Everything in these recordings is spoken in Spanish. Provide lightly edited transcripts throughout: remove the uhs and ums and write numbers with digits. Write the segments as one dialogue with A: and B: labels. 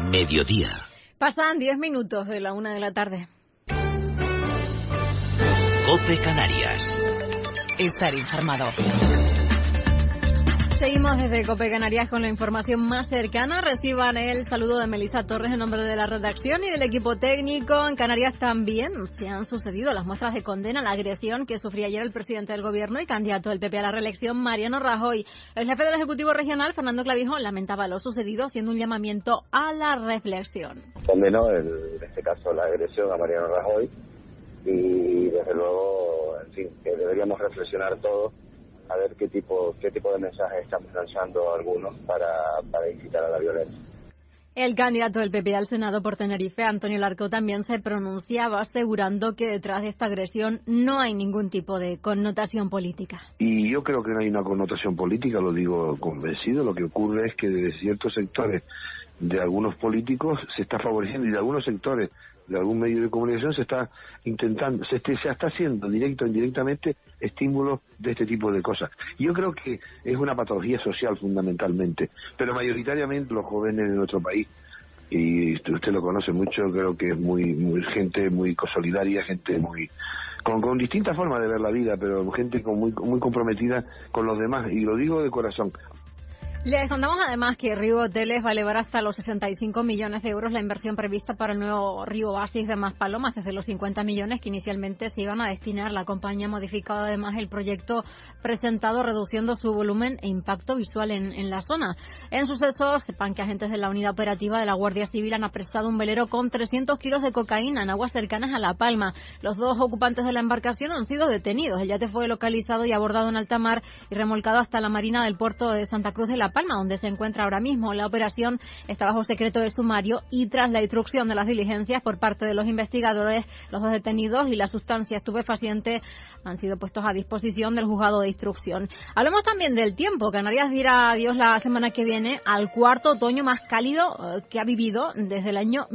A: Mediodía.
B: Pasan 10 minutos de la 1 de la tarde.
A: COPE Canarias.
C: Estar informado.
B: Seguimos desde COPE Canarias con la información más cercana. Reciban el saludo de Melissa Torres en nombre de la redacción y del equipo técnico. En Canarias también se han sucedido las muestras de condena a la agresión que sufrió ayer el presidente del Gobierno y candidato del PP a la reelección, Mariano Rajoy. El jefe del Ejecutivo Regional, Fernando Clavijo, lamentaba lo sucedido, haciendo un llamamiento a la reflexión.
D: Condenó, en este caso, la agresión a Mariano Rajoy y, desde luego, en fin, que deberíamos reflexionar todos a ver qué tipo de mensajes estamos lanzando algunos para incitar a la violencia.
B: El candidato del PP al Senado por Tenerife, Antonio Larco, también se pronunciaba asegurando que detrás de esta agresión no hay ningún tipo de connotación política.
E: Y yo creo que no hay una connotación política, lo digo convencido. Lo que ocurre es que desde ciertos sectores de algunos políticos se está favoreciendo y de algunos sectores de algún medio de comunicación se está intentando, se está haciendo directo o indirectamente estímulos de este tipo de cosas. Yo creo que es una patología social fundamentalmente, pero mayoritariamente los jóvenes de nuestro país, y usted lo conoce mucho, creo que es muy gente muy solidaria, gente muy con distintas formas de ver la vida, pero gente muy comprometida con los demás, y lo digo de corazón.
B: Les contamos además que Río Hoteles va a elevar hasta los 65 millones de euros la inversión prevista para el nuevo Río Oasis de Maspalomas, desde los 50 millones que inicialmente se iban a destinar. La compañía ha modificado además el proyecto presentado, reduciendo su volumen e impacto visual en la zona. En sucesos, sepan que agentes de la unidad operativa de la Guardia Civil han apresado un velero con 300 kilos de cocaína en aguas cercanas a La Palma. Los dos ocupantes de la embarcación han sido detenidos. El yate fue localizado y abordado en alta mar y remolcado hasta la marina del puerto de Santa Cruz de La Palma, donde se encuentra ahora mismo. La operación está bajo secreto de sumario y tras la instrucción de las diligencias por parte de los investigadores, los dos detenidos y la sustancia estupefaciente han sido puestos a disposición del juzgado de instrucción. Hablamos también del tiempo. Canarias dirá adiós la semana que viene al cuarto otoño más cálido que ha vivido desde el año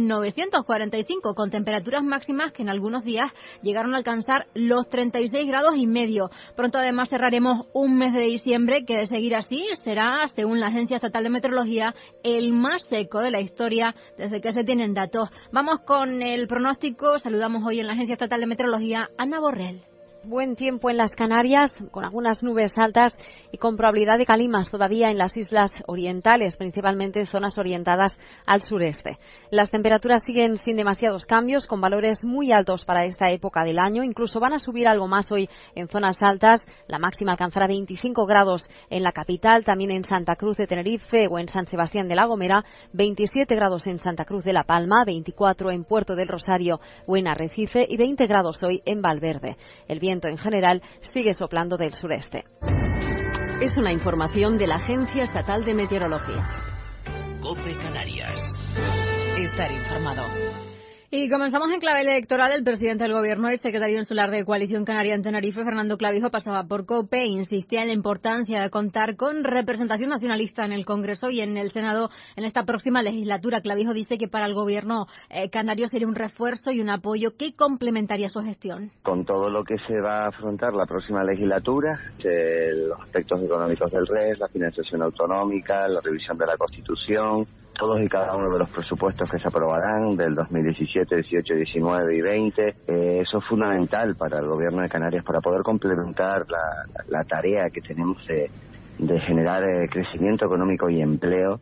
B: 1945, con temperaturas máximas que en algunos días llegaron a alcanzar los 36 grados y medio. Pronto además cerraremos un mes de diciembre que, de seguir así, será, según la Agencia Estatal de Meteorología, el más seco de la historia desde que se tienen datos. Vamos con el pronóstico. Saludamos hoy en la Agencia Estatal de Meteorología a Ana Borrell.
F: Buen tiempo en las Canarias, con algunas nubes altas y con probabilidad de calimas todavía en las islas orientales, principalmente en zonas orientadas al sureste. Las temperaturas siguen sin demasiados cambios, con valores muy altos para esta época del año. Incluso van a subir algo más hoy en zonas altas. La máxima alcanzará 25 grados en la capital, también en Santa Cruz de Tenerife o en San Sebastián de la Gomera, 27 grados en Santa Cruz de La Palma, 24 en Puerto del Rosario o en Arrecife y 20 grados hoy en Valverde. El viento en general sigue soplando del sureste.
C: Es una información de la Agencia Estatal de Meteorología.
A: COPE Canarias.
C: Estar informado.
B: Y comenzamos en clave electoral. El presidente del Gobierno y secretario insular de Coalición Canaria en Tenerife, Fernando Clavijo, pasaba por COPE e insistía en la importancia de contar con representación nacionalista en el Congreso y en el Senado en esta próxima legislatura. Clavijo dice que para el Gobierno canario sería un refuerzo y un apoyo que complementaría su gestión.
D: Con todo lo que se va a afrontar la próxima legislatura, los aspectos económicos del RES, la financiación autonómica, la revisión de la Constitución, todos y cada uno de los presupuestos que se aprobarán del 2017, 18, 19 y 20. Eso es fundamental para el Gobierno de Canarias para poder complementar la tarea que tenemos de generar crecimiento económico y empleo.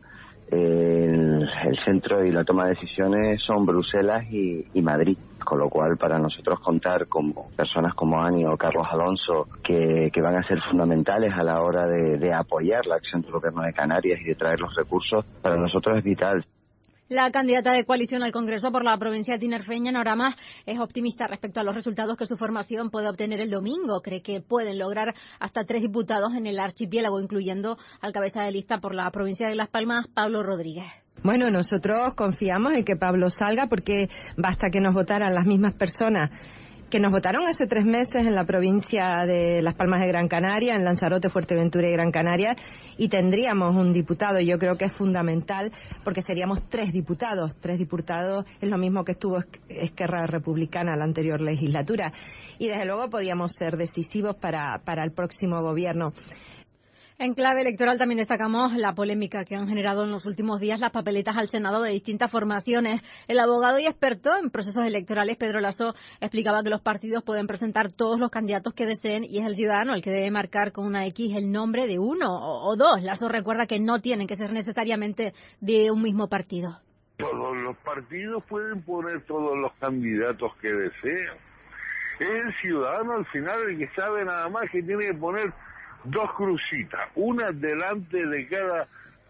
D: El centro y la toma de decisiones son Bruselas y Madrid, con lo cual para nosotros contar con personas como Ani o Carlos Alonso que van a ser fundamentales a la hora de apoyar la acción del Gobierno de Canarias y de traer los recursos, para nosotros es vital.
B: La candidata de coalición al Congreso por la provincia tinerfeña, Nora Mas, es optimista respecto a los resultados que su formación puede obtener el domingo. Cree que pueden lograr hasta 3 diputados en el archipiélago, incluyendo al cabeza de lista por la provincia de Las Palmas, Pablo Rodríguez.
G: Bueno, nosotros confiamos en que Pablo salga, porque basta que nos votaran las mismas personas que nos votaron hace 3 meses en la provincia de Las Palmas de Gran Canaria, en Lanzarote, Fuerteventura y Gran Canaria, y tendríamos un diputado. Yo creo que es fundamental, porque seríamos 3 diputados. 3 diputados es lo mismo que estuvo Esquerra Republicana la anterior legislatura. Y desde luego podíamos ser decisivos para el próximo gobierno.
B: En clave electoral también destacamos la polémica que han generado en los últimos días las papeletas al Senado de distintas formaciones. El abogado y experto en procesos electorales, Pedro Lasso, explicaba que los partidos pueden presentar todos los candidatos que deseen y es el ciudadano el que debe marcar con una X el nombre de uno o dos. Lasso recuerda que no tienen que ser necesariamente de un mismo partido.
H: Todos los partidos pueden poner todos los candidatos que desean. Es el ciudadano al final el que sabe nada más que tiene que poner dos crucitas, una delante de cada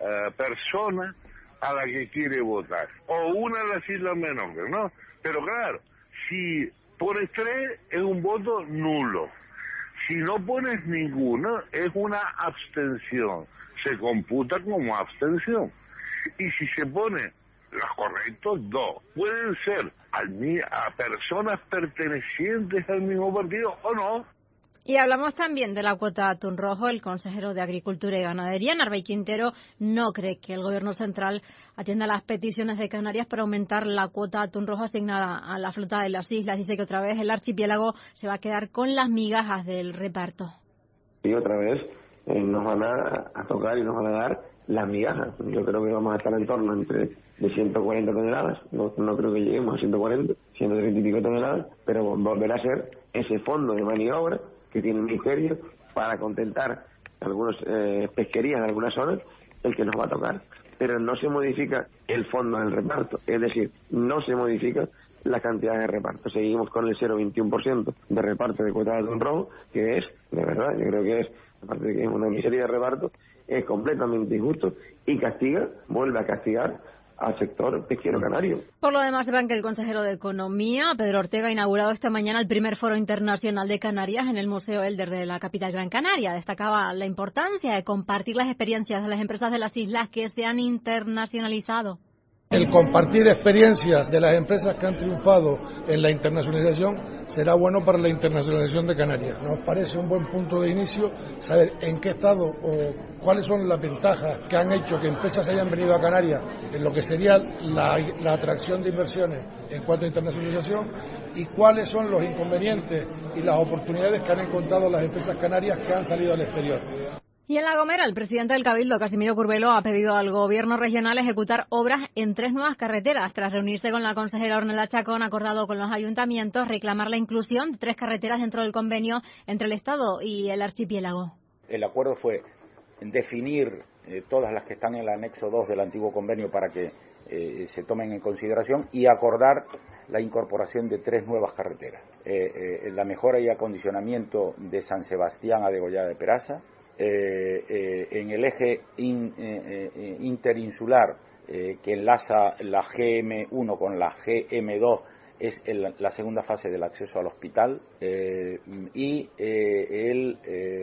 H: persona a la que quiere votar, o una de las islas menores, ¿no? Pero claro, si pones 3 es un voto nulo, si no pones ninguno es una abstención, se computa como abstención, y si se pone los correctos 2, pueden ser a personas pertenecientes al mismo partido o no.
B: Y hablamos también de la cuota de atún rojo. El consejero de Agricultura y Ganadería, Narváez Quintero, no cree que el Gobierno central atienda las peticiones de Canarias para aumentar la cuota de atún rojo asignada a la flota de las islas. Dice que otra vez el archipiélago se va a quedar con las migajas del reparto.
I: Y otra vez nos van a tocar y nos van a dar las migajas. Yo creo que vamos a estar en torno de 140 toneladas. No creo que lleguemos a 140, 130 y pico toneladas, pero volverá a ser ese fondo de maniobra que tiene el Ministerio para contentar algunas pesquerías en algunas zonas, el que nos va a tocar. Pero no se modifica el fondo del reparto, es decir, no se modifica la cantidad de reparto. Seguimos con el 0,21% de reparto de cuota de atún rojo, que es, de verdad, yo creo que es, aparte de que es una miseria de reparto, es completamente injusto y vuelve a castigar al sector pesquero canario.
B: Por lo demás, sepan que el consejero de Economía, Pedro Ortega, ha inaugurado esta mañana el primer foro internacional de Canarias en el Museo Elder de la capital Gran Canaria. Destacaba la importancia de compartir las experiencias de las empresas de las islas que se han internacionalizado.
J: El compartir experiencias de las empresas que han triunfado en la internacionalización será bueno para la internacionalización de Canarias. Nos parece un buen punto de inicio saber en qué estado o cuáles son las ventajas que han hecho que empresas hayan venido a Canarias en lo que sería la atracción de inversiones en cuanto a internacionalización y cuáles son los inconvenientes y las oportunidades que han encontrado las empresas canarias que han salido al exterior.
B: Y en La Gomera, el presidente del Cabildo, Casimiro Curbelo, ha pedido al gobierno regional ejecutar obras en 3 nuevas carreteras. Tras reunirse con la consejera Ornella Chacón, ha acordado con los ayuntamientos reclamar la inclusión de 3 carreteras dentro del convenio entre el Estado y el archipiélago.
K: El acuerdo fue definir todas las que están en el anexo 2 del antiguo convenio para que se tomen en consideración y acordar la incorporación de 3 nuevas carreteras. La mejora y acondicionamiento de San Sebastián a Degollada de Peraza, en el eje interinsular que enlaza la GM1 con la GM2 es la segunda fase del acceso al hospital y el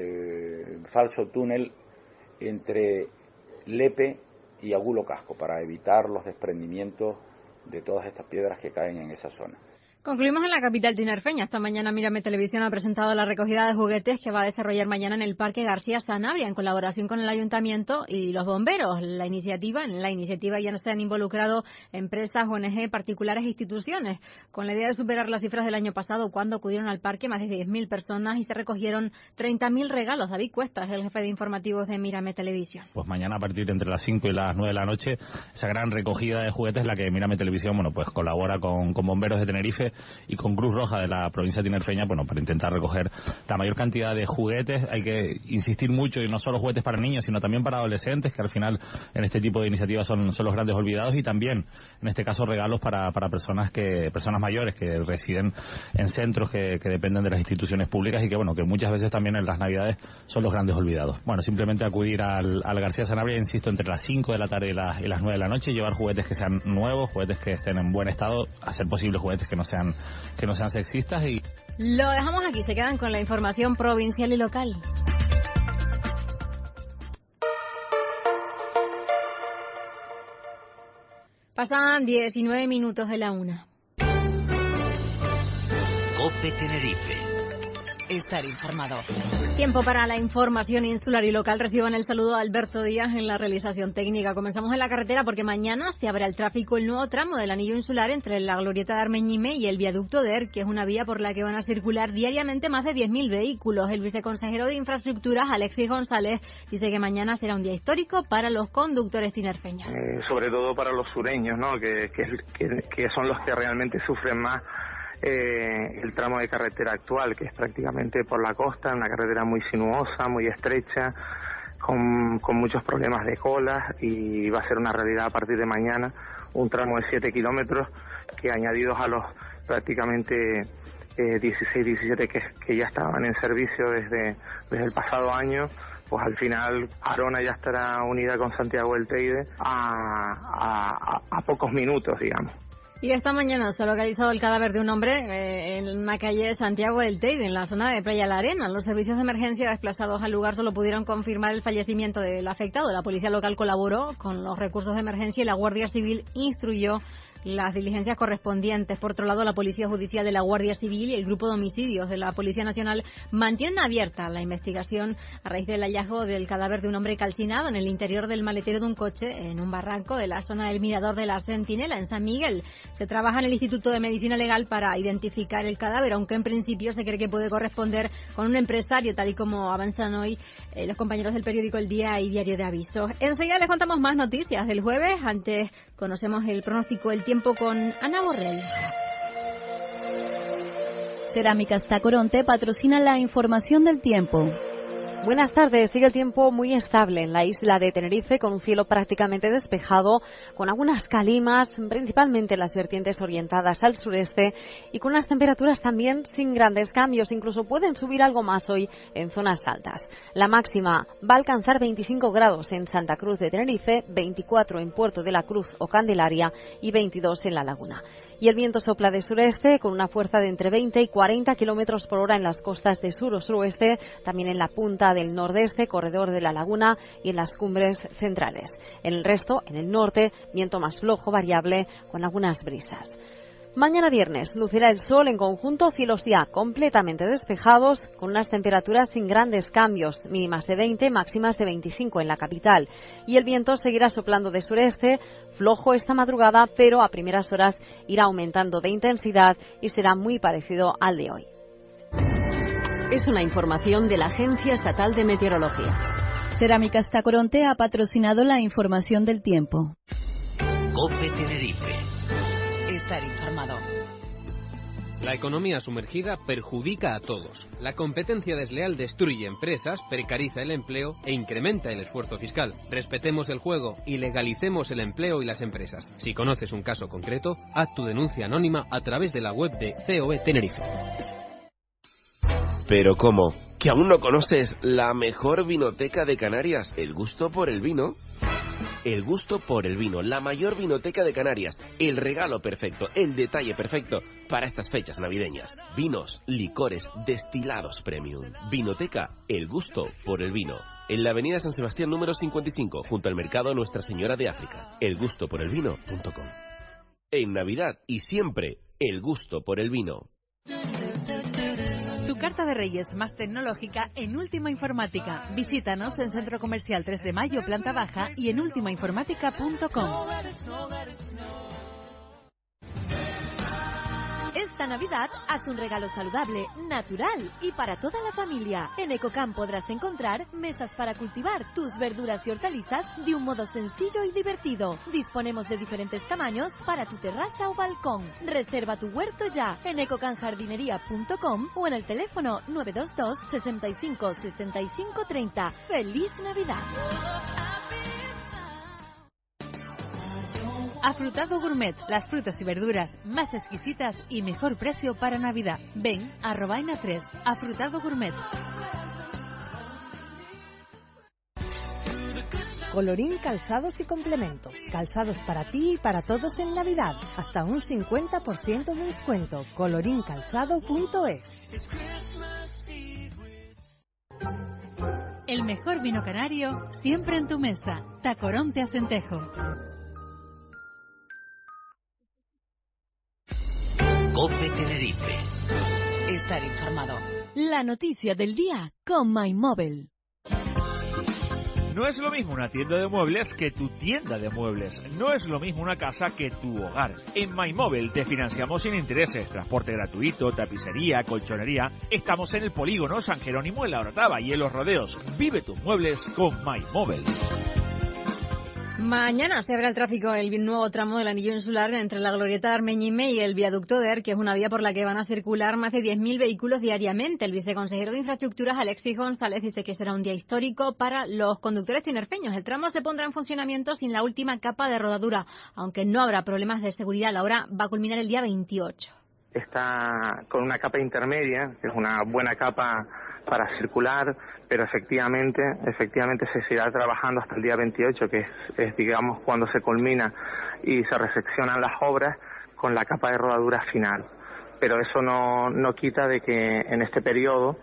K: falso túnel entre Lepe y Agulo Casco para evitar los desprendimientos de todas estas piedras que caen en esa zona.
B: Concluimos en la capital tinerfeña. Esta mañana Mírame Televisión ha presentado la recogida de juguetes que va a desarrollar mañana en el Parque García Sanabria en colaboración con el Ayuntamiento y los bomberos. En la iniciativa ya se han involucrado empresas, ONG, particulares e instituciones, con la idea de superar las cifras del año pasado cuando acudieron al parque más de 10.000 personas y se recogieron 30.000 regalos. David Cuestas, el jefe de informativos de Mírame Televisión.
L: Pues mañana a partir de entre las 5 y las 9 de la noche, esa gran recogida de juguetes, la que Mírame Televisión, pues colabora con bomberos de Tenerife y con Cruz Roja de la provincia tinerfeña, para intentar recoger la mayor cantidad de juguetes. Hay que insistir mucho, y no solo juguetes para niños, sino también para adolescentes, que al final en este tipo de iniciativas son los grandes olvidados, y también, en este caso, regalos para personas mayores que residen en centros que dependen de las instituciones públicas y que muchas veces también en las Navidades son los grandes olvidados. Simplemente acudir al García Sanabria, insisto, entre las 5 de la tarde y las 9 de la noche, llevar juguetes que sean nuevos, juguetes que estén en buen estado, a ser posible juguetes que no sean sexistas. Y
B: lo dejamos aquí, se quedan con la información provincial y local. Pasan 19 minutos de la 1.
A: COPE Tenerife.
C: Estar informado.
B: Tiempo para la información insular y local. Reciban el saludo a Alberto Díaz en la realización técnica. Comenzamos en la carretera porque mañana se abre al tráfico el nuevo tramo del anillo insular entre la glorieta de Armeñime y el viaducto de Er, que es una vía por la que van a circular diariamente más de 10.000 vehículos. El viceconsejero de Infraestructuras, Alexis González, dice que mañana será un día histórico para los conductores tinerfeños.
M: Sobre todo para los sureños, ¿no? que son los que realmente sufren más el tramo de carretera actual, que es prácticamente por la costa, una carretera muy sinuosa, muy estrecha, con muchos problemas de colas, y va a ser una realidad a partir de mañana un tramo de 7 kilómetros que, añadidos a los prácticamente 16, 17 que ya estaban en servicio desde el pasado año, pues al final Arona ya estará unida con Santiago del Teide a pocos minutos, digamos.
B: Y esta mañana se ha localizado el cadáver de un hombre en una calle de Santiago del Teide, en la zona de Playa La Arena. Los servicios de emergencia desplazados al lugar solo pudieron confirmar el fallecimiento del afectado. La policía local colaboró con los recursos de emergencia y la Guardia Civil instruyó las diligencias correspondientes. Por otro lado, la Policía Judicial de la Guardia Civil y el Grupo de Homicidios de la Policía Nacional mantienen abierta la investigación a raíz del hallazgo del cadáver de un hombre calcinado en el interior del maletero de un coche en un barranco de la zona del Mirador de la Centinela, en San Miguel. Se trabaja en el Instituto de Medicina Legal para identificar el cadáver, aunque en principio se cree que puede corresponder con un empresario, tal y como avanzan hoy los compañeros del periódico El Día y Diario de Avisos. Enseguida les contamos más noticias del jueves. Antes conocemos el pronóstico del tiempo con Ana Borrell.
N: Cerámicas Tacoronte patrocina la información del tiempo.
F: Buenas tardes. Sigue el tiempo muy estable en la isla de Tenerife, con un cielo prácticamente despejado, con algunas calimas, principalmente en las vertientes orientadas al sureste, y con unas temperaturas también sin grandes cambios. Incluso pueden subir algo más hoy en zonas altas. La máxima va a alcanzar 25 grados en Santa Cruz de Tenerife, 24 en Puerto de la Cruz o Candelaria y 22 en La Laguna. Y el viento sopla de sureste con una fuerza de entre 20 y 40 kilómetros por hora en las costas de sur o suroeste, también en la punta del nordeste, corredor de La Laguna, y en las cumbres centrales. En el resto, en el norte, viento más flojo, variable, con algunas brisas. Mañana viernes lucirá el sol en conjunto, cielos ya completamente despejados, con unas temperaturas sin grandes cambios, mínimas de 20, máximas de 25 en la capital. Y el viento seguirá soplando de sureste, flojo esta madrugada, pero a primeras horas irá aumentando de intensidad y será muy parecido al de hoy.
C: Es una información de la Agencia Estatal de Meteorología.
N: Cerámicas Tacoronte ha patrocinado la información del tiempo.
A: COPE Tenerife.
C: Estar informado.
O: La economía sumergida perjudica a todos. La competencia desleal destruye empresas, precariza el empleo e incrementa el esfuerzo fiscal. Respetemos el juego y legalicemos el empleo y las empresas. Si conoces un caso concreto, haz tu denuncia anónima a través de la web de COE Tenerife.
P: ¿Pero cómo? ¿Que aún no conoces la mejor vinoteca de Canarias? ¿El gusto por el vino? El gusto por el vino, la mayor vinoteca de Canarias, el regalo perfecto, el detalle perfecto para estas fechas navideñas. Vinos, licores, destilados premium. Vinoteca, el gusto por el vino. En la avenida San Sebastián número 55, junto al mercado Nuestra Señora de África. elgustoporelvino.com. En Navidad y siempre, el gusto por el vino.
Q: Tu carta de Reyes más tecnológica en Última Informática. Visítanos en Centro Comercial 3 de Mayo, planta baja, y en ultimainformática.com.
R: Esta Navidad, haz un regalo saludable, natural y para toda la familia. En Ecocam podrás encontrar mesas para cultivar tus verduras y hortalizas de un modo sencillo y divertido. Disponemos de diferentes tamaños para tu terraza o balcón. Reserva tu huerto ya en ecocamjardinería.com o en el teléfono 922 65 65 30. ¡Feliz Navidad!
Q: Afrutado Gourmet, las frutas y verduras más exquisitas y mejor precio para Navidad. Ven a Robaina 3, Afrutado Gourmet.
S: Colorín Calzados y Complementos. Calzados para ti y para todos en Navidad. Hasta un 50% de descuento. Coloríncalzado.es.
Q: El mejor vino canario siempre en tu mesa. Tacoronte Acentejo.
A: COPE Tenerife.
N: Estar informado. La noticia del día con MyMobile.
T: No es lo mismo una tienda de muebles que tu tienda de muebles. No es lo mismo una casa que tu hogar. En MyMobile te financiamos sin intereses, transporte gratuito, tapicería, colchonería. Estamos en el Polígono San Jerónimo en La Orotava y en Los Rodeos. Vive tus muebles con MyMobile.
B: Mañana se abre al tráfico el nuevo tramo del anillo insular entre la glorieta de Armeñime y el viaducto de Er, que es una vía por la que van a circular más de 10.000 vehículos diariamente. El viceconsejero de Infraestructuras, Alexis González, dice que será un día histórico para los conductores tinerfeños. El tramo se pondrá en funcionamiento sin la última capa de rodadura, aunque no habrá problemas de seguridad. La obra va a culminar el día 28.
M: Está con una capa intermedia, que es una buena capa para circular, pero efectivamente se seguirá trabajando hasta el día 28, que es digamos cuando se culmina y se recepcionan las obras con la capa de rodadura final. Pero eso no quita de que en este periodo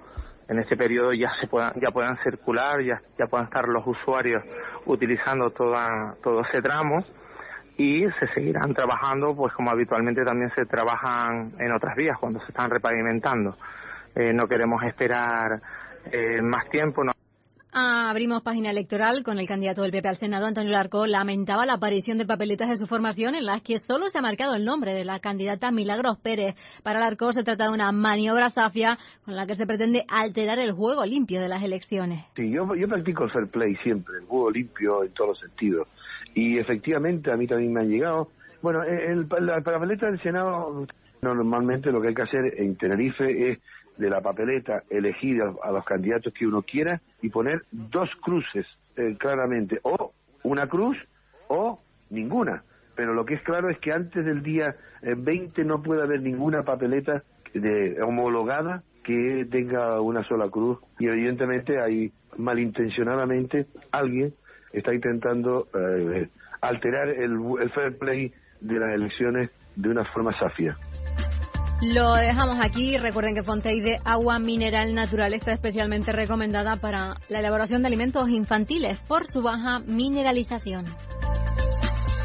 M: ya puedan circular, ya puedan estar los usuarios utilizando todo ese tramo, y se seguirán trabajando pues como habitualmente también se trabajan en otras vías cuando se están repavimentando. No queremos esperar más tiempo. No.
B: Abrimos página electoral con el candidato del PP al Senado, Antonio Larco. Lamentaba la aparición de papeletas de su formación en las que solo se ha marcado el nombre de la candidata Milagros Pérez. Para Larco se trata de una maniobra zafia con la que se pretende alterar el juego limpio de las elecciones.
E: Sí, yo practico el fair play siempre, el juego limpio en todos los sentidos. Y efectivamente a mí también me han llegado. Bueno, la papeleta del Senado, normalmente lo que hay que hacer en Tenerife es de la papeleta elegir a los candidatos que uno quiera y poner dos cruces claramente, o una cruz o ninguna. Pero lo que es claro es que antes del día 20 no puede haber ninguna papeleta homologada que tenga una sola cruz, y evidentemente hay malintencionadamente alguien está intentando alterar el fair play de las elecciones de una forma safia.
B: Lo dejamos aquí. Recuerden que Fontaine agua mineral natural está especialmente recomendada para la elaboración de alimentos infantiles por su baja mineralización.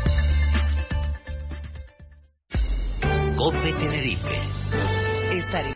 A: COPE Tenerife.
N: Estar